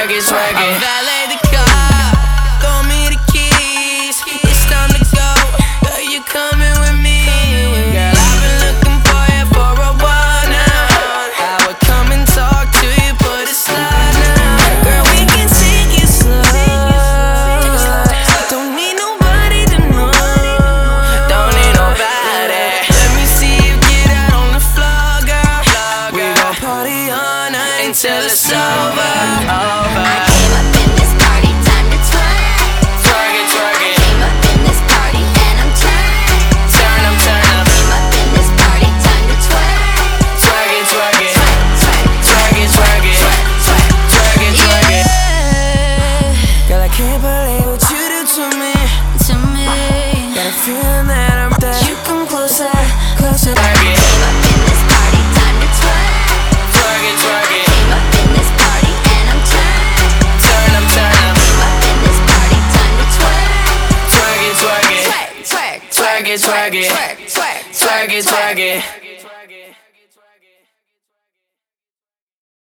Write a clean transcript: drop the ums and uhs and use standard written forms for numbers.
twerk it, twerk it. Valet the car, throw me the keys. It's time to go. Girl, you coming with me? Girl, I've been looking for you for a while now. I would come and talk to you, put it slide now. Girl, we can take it slow. Don't need nobody to know. Don't need nobody. Let me see you get out on the floor, girl. We gon' party all night until it's over. I came up in this party, time to twerk. Twerk it, twerk I it. came up in this party and I'm turned. Turn up, turn up. Came up in this party, time to twerk. Twerk it, twerk it. Twerk, Twerk it, twerk it. twerk, twerk. Twerk it, twerk it. Yeah, Girl, I can't believe what you do to me. to me. Got a feeling that I'm dead. You come closer, closer. Twerk it. Came up in this party, time to twerk. Twerk it, twerk it. Came up in this party and I'm turned. Turn up, turn up. Came up in this party, time to twerk. Twerk it, twerk it. Twerk, twerk, Twerk it, twerk it. twerk, twerk, Twerk it, twerk it.